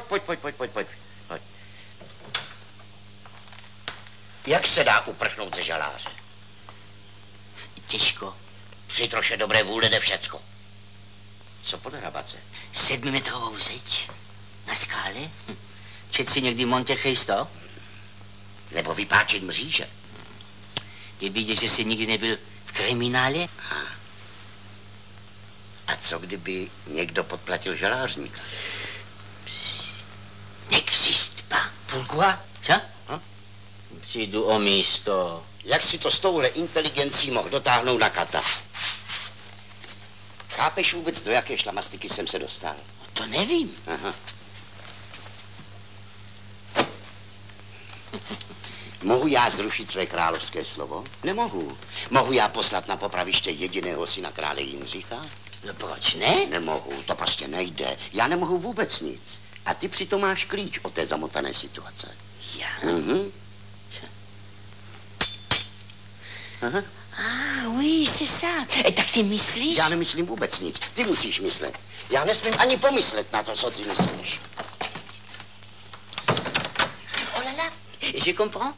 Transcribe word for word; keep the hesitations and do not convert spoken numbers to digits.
pojď, pojď, pojď, pojď, pojď, pojď. Jak se dá uprchnout ze žaláře? Těžko. Při troše dobré vůle jde všecko. Co po hrabace? Sedmimetrovou zeď. Na skále? Hm. Čet si někdy Monte Cristo? Nebo vypáčit mříže? Je vidět, že jsi nikdy nebyl v kriminále? A, a co kdyby někdo podplatil žalářníka? N'existe pas. Pourquoi? Co? Hm? Přijdu o místo. Jak si to s touhle inteligencí mohl dotáhnout na kata? Chápeš vůbec, do jaké šlamastiky jsem se dostal? To nevím. Aha. Mohu já zrušit své královské slovo? Nemohu. Mohu já poslat na popraviště jediného syna krále Jindřicha? No proč ne? Nemohu, to prostě nejde. Já nemohu vůbec nic. A ty přitom máš klíč od té zamotané situace. Já? Mhm. Aha. Ah, oui, c'est ça. E, tak ty myslíš? Já nemyslím vůbec nic. Ty musíš myslet. Já nesmím ani pomyslet na to, co ty myslíš. Oh là là, je comprends.